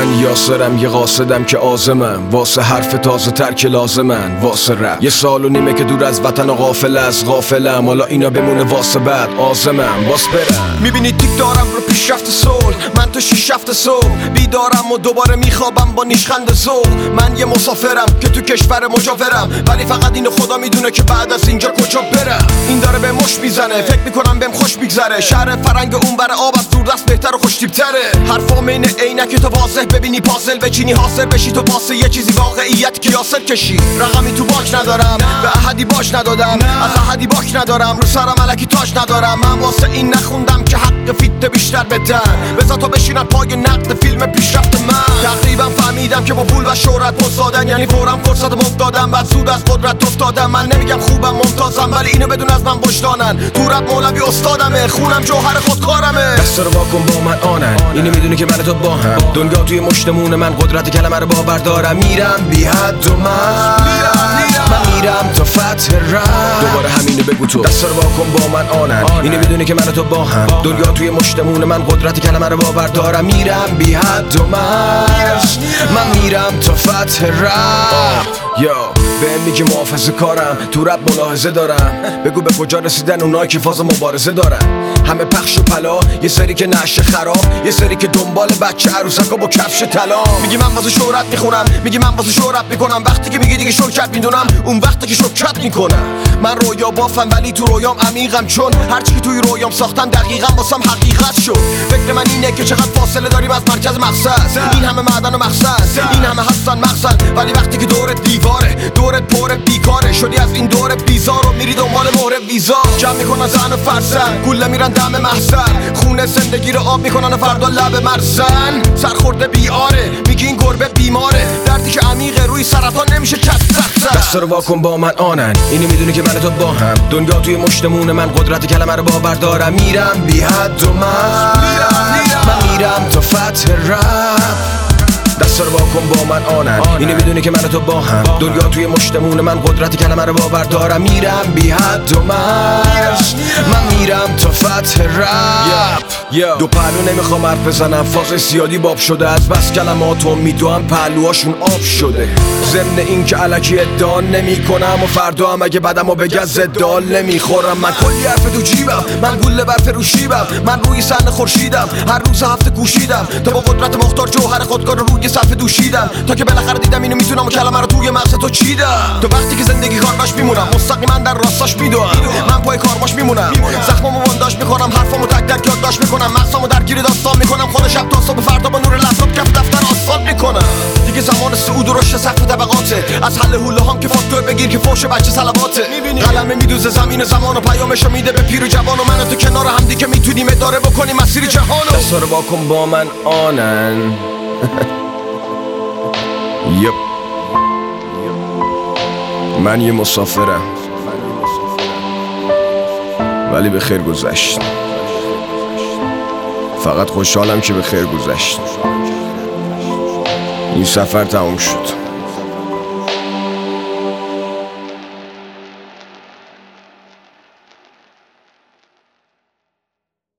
من یاسرم یه قاصدم که آزمم واسه حرف تازه تر که لازمن واسه رپ. 1 سال و نیمه که دور از وطن و غافل از غافلم، حالا اینا بمونه واسه بعد آزمم واس برم. میبینی تیک دارم رو پیشرفت صلح، من تو 6 7 صبح بیدارم و دوباره میخوابم با نیشخند ذوق. من یه مسافرم که تو کشور مجاورم، ولی فقط اینو خدا میدونه که بعد از اینجا کجا برم. این داره به مش میزنه، فکر میکنم بهم خوش میگذره. شهر فرنگ اون بر آب از دوردست بهتر و خوش‌تیپ‌تره. حرفام اینه عینک تو واضح ببینی پازل بچینی حاصل بشی تو واسه یه چیزی واقعیت که یاسر کشی. رقمی تو باک ندارم، به احدی باش ندادم، از احدی باک ندارم، رو سرم الکی تاج ندارم. من واسه این نخوندم که حق فیت بیشتر بدن، بذار تا بشینن پای نقد فیلم پیشرفت من. تقریبا فهمیدم که با پول و شهرت مزدادن، یعنی فورا فرصت مفتادم بعد زود از قدرت افتادم. من نمیگم خوبم ممتازم، ولی اینو بدون از من وجدانن. تو رپ مولوی استادمه، خونم جوهر خودکارمه. دست رو واکن با من آنن، اینو میدونی که من تو با هم. دنیا توی مشتمون من قدرت کلمه رو باور دارم. میرم بی حد و من میرم تا فتح رپ. دوباره همینو بگو تو. دست رو واکن با من آنن، اینو میدونی که من تو با هم. دنیا توی مشتمون من قدرت کلمه رو باور دارم. میرم بی حد و من میرم تا فتح رپ. بهم میگی محافظه کارم، تو رپ ملاحظه دارم. بگو به کجا رسیدن اونایی که فاز مبارزه دارن. همه پخش و پلا، یه سری که نشه خراب، یه سری که دنبال بچه عروسکا با کفش طلا. میگی من واسه شهرت میخونم، میگی من واسه شهرت میکنم. وقتی که میگی دیگه شرکت میدونم، اون وقتی که شرکت میکنم. من رویا بافم ولی تو رویام عمیقم، چون هرچی که توی رویام ساختم دقیقاً واسم حقیقت شد. فکر من اینه که چقدر فاصله داریم از مرکز مقصد. این همه معدن و مقصد، این همه هستن مقصد، ولی وقتی که دورت دیواره، دورت پر بیکاره، شدی از این دور بیزار و میری دنبال مهر ویزا. جمع میکنن زن و فرزن، گوله میرن دم محزن، خونه زندگی رو آب میکنن و فردا لب مرزن. سرخورده بیاره، میگی این گربه بیماره، دردی که عمیقه روی سرطان نمیشه کس سخت. دست رو واکن با من آنن، اینو میدونی که من تو با هم. دنیا توی مشتمون من قدرت کلمه رو باور دارم. میرم بی حد و من میرم تا فتح رپ. دست رو واکن با من آنن، اینو میدونی که من تو با هم. دنیا توی مشتمون من قدرت کلمه رو باور دارم. میرم بی حد و من میرم تا فتح رپ. دو پهلو نمیخوام حرف بزنم، فاز زیادی باب شده، از بس کلماتو میدوام پهلوهاشون آب شده. ضمن این که الکی ادعا نمی کنم و فردا هم اگه بدمو بگه زدال نمیخورم. من کلی حرف تو جیبم، من گوله بر فروشیبم، من روی صحنه خورشیدم، هر روز هفته کوشیدم تا با قدرت مختار جوهر خودکار رو روی صفحه دوشیدم، تا که بالاخره دیدم اینو میتونم و کلمه رو توی مغز تو چیدم. تو وقتی که زندگی کارباش میمونم، مستقیما در راستاش میدوام. من پای کارباش میمونم، زخمامو بنداش میکنم، حرفامو تک تک یادداشت میکنم، مغزامو درگیر داستان میکنم. خود شب تا صبح فردا با نور لپتاپ کف دفتر آسفالت میکنم. دیگه زمان صعود و رشد سقف طبقاته، از حل حوله هام که فاکتور بگیر که فوش بچه صلواته. قلمه میدوزه زمین زمان و پیامشو میده به پیر و جوان، و من و تو کنار هم دیگه میتونیم اداره بکنیم مسیر جهانو. دستا رو واکن با من آنن. یپ من یه مسافرم ولی به خیر گذشت. فقط خوشحالم که به خیر گذشت. این سفر تموم شد.